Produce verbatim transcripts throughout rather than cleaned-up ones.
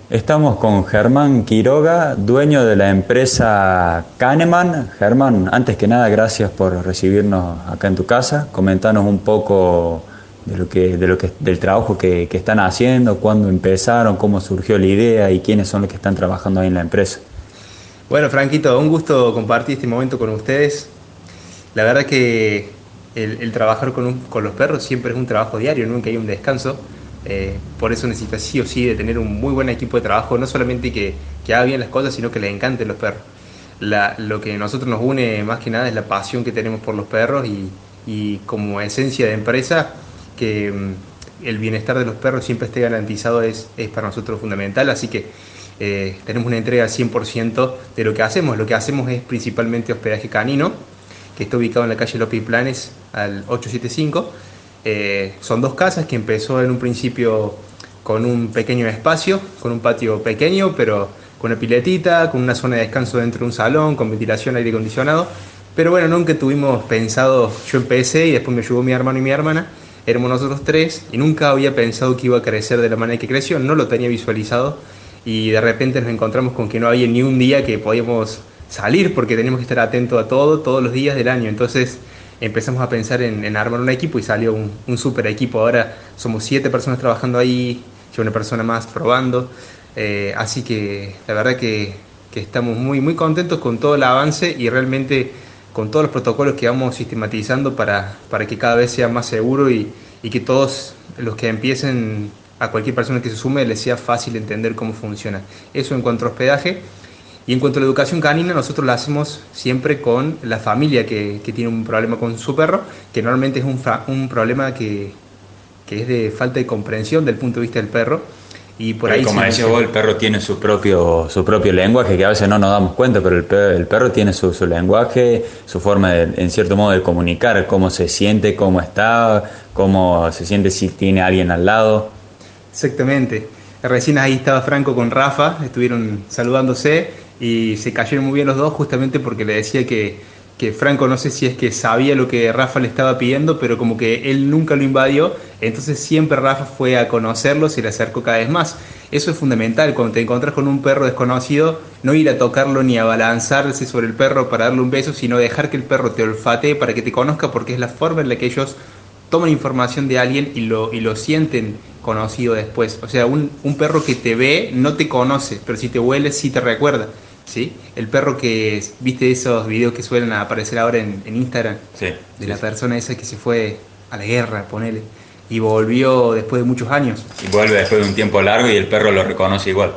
Estamos con Germán Quiroga, dueño de la empresa Kahneman. Germán, antes que nada, gracias por recibirnos acá en tu casa. Comentanos un poco de lo que, de lo que, del trabajo que, que están haciendo, cuándo empezaron, cómo surgió la idea y quiénes son los que están trabajando ahí en la empresa. Bueno, Franquito, un gusto compartir este momento con ustedes. La verdad que el, el trabajar con, un- con los perros siempre es un trabajo diario, nunca hay un descanso. Eh, por eso necesitas sí o sí de tener un muy buen equipo de trabajo, no solamente que, que haga bien las cosas, sino que les encanten los perros. La- lo que a nosotros nos une más que nada es la pasión que tenemos por los perros y, y como esencia de empresa, que mm, el bienestar de los perros siempre esté garantizado es, es para nosotros fundamental. Así que eh, tenemos una entrega al cien por ciento de lo que hacemos. Lo que hacemos es principalmente hospedaje canino, que está ubicado en la calle López y Planes al ochocientos setenta y cinco. Eh, son dos casas que empezó en un principio con un pequeño espacio, con un patio pequeño, pero con una piletita, con una zona de descanso dentro de un salón, con ventilación, aire acondicionado. Pero bueno, nunca tuvimos pensado, yo empecé y después me ayudó mi hermano y mi hermana, éramos nosotros tres y nunca había pensado que iba a crecer de la manera que creció, no lo tenía visualizado y de repente nos encontramos con que no había ni un día que podíamos salir porque teníamos que estar atentos a todo, todos los días del año. Entonces empezamos a pensar en, en armar un equipo y salió un, un super equipo. Ahora somos siete personas trabajando ahí, y una persona más probando. Eh, así que la verdad que, que estamos muy, muy contentos con todo el avance y realmente con todos los protocolos que vamos sistematizando para, para que cada vez sea más seguro y, y que todos los que empiecen, a cualquier persona que se sume, les sea fácil entender cómo funciona. Eso en cuanto a hospedaje. Y en cuanto a la educación canina, nosotros la hacemos siempre con la familia que, que tiene un problema con su perro, que normalmente es un, fa- un problema que, que es de falta de comprensión del punto de vista del perro. Y por Eh, ahí como se decías vos, el perro tiene su propio, su propio lenguaje, que a veces no nos damos cuenta, pero el perro, el perro tiene su, su lenguaje, su forma, de, en cierto modo, de comunicar, cómo se siente, cómo está, cómo se siente si tiene alguien al lado. Exactamente. Recién ahí estaba Franco con Rafa, estuvieron saludándose y se cayeron muy bien los dos justamente porque le decía que, que Franco no sé si es que sabía lo que Rafa le estaba pidiendo, pero como que él nunca lo invadió, entonces siempre Rafa fue a conocerlo, se le acercó cada vez más. Eso es fundamental, cuando te encontrás con un perro desconocido, no ir a tocarlo ni a abalanzarse sobre el perro para darle un beso, sino dejar que el perro te olfatee para que te conozca porque es la forma en la que ellos toman información de alguien y lo, y lo sienten conocido después. O sea, un, un perro que te ve no te conoce, pero si te huele sí te recuerda. ¿Sí? El perro que, viste esos videos que suelen aparecer ahora en, en Instagram, Sí, de sí, la sí. persona esa que se fue a la guerra, ponele, y volvió después de muchos años. Y vuelve después de un tiempo largo y el perro lo reconoce igual.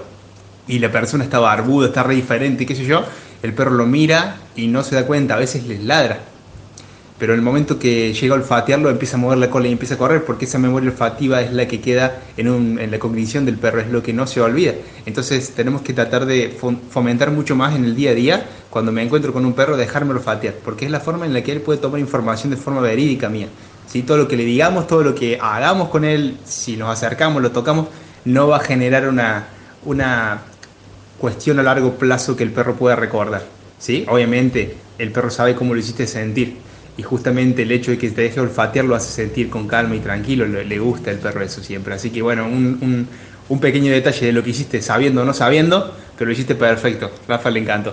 Y la persona está barbuda, está re diferente, qué sé yo, el perro lo mira y no se da cuenta, a veces les ladra. Pero en el momento que llega a olfatearlo empieza a mover la cola y empieza a correr porque esa memoria olfativa es la que queda en, un, en la cognición del perro, es lo que no se olvida. Entonces tenemos que tratar de fomentar mucho más en el día a día, cuando me encuentro con un perro, dejarme olfatear, porque es la forma en la que él puede tomar información de forma verídica mía. ¿Sí? Todo lo que le digamos, todo lo que hagamos con él, si nos acercamos, lo tocamos, no va a generar una, una cuestión a largo plazo que el perro pueda recordar. ¿Sí? Obviamente el perro sabe cómo lo hiciste sentir y justamente el hecho de que te deje olfatear lo hace sentir con calma y tranquilo, le, le gusta el perro eso siempre. Así que bueno, un, un, un pequeño detalle de lo que hiciste sabiendo o no sabiendo, pero lo hiciste perfecto. Rafa le encantó.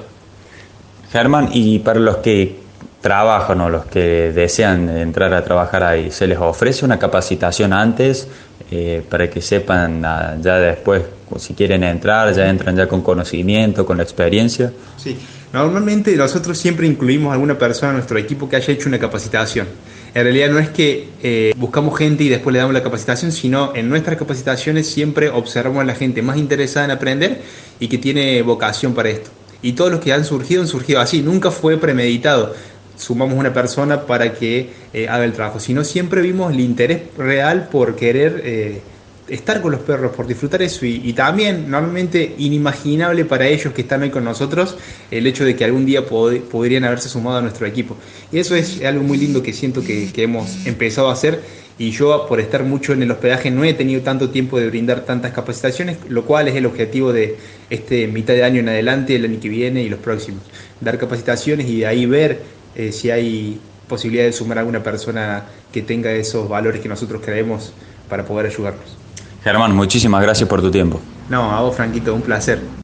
Germán, y para los que trabajan o los que desean entrar a trabajar ahí, ¿se les ofrece una capacitación antes eh, para que sepan ah, ya después, si quieren entrar, ya entran ya con conocimiento, con la experiencia? Sí, normalmente nosotros siempre incluimos a alguna persona en nuestro equipo que haya hecho una capacitación. En realidad no es que eh, buscamos gente y después le damos la capacitación, sino en nuestras capacitaciones siempre observamos a la gente más interesada en aprender y que tiene vocación para esto. Y todos los que han surgido han surgido así, nunca fue premeditado. Sumamos una persona para que eh, haga el trabajo, sino siempre vimos el interés real por querer eh, estar con los perros, por disfrutar eso y, y también normalmente inimaginable para ellos que están hoy con nosotros el hecho de que algún día pod podrían haberse sumado a nuestro equipo. Y eso es algo muy lindo que siento que, que hemos empezado a hacer y yo por estar mucho en el hospedaje no he tenido tanto tiempo de brindar tantas capacitaciones, lo cual es el objetivo de este mitad de año en adelante, el año que viene y los próximos. Dar capacitaciones y de ahí ver eh, si hay posibilidad de sumar a alguna persona que tenga esos valores que nosotros creemos para poder ayudarnos. Germán, muchísimas gracias por tu tiempo. No, a vos, Franquito, un placer.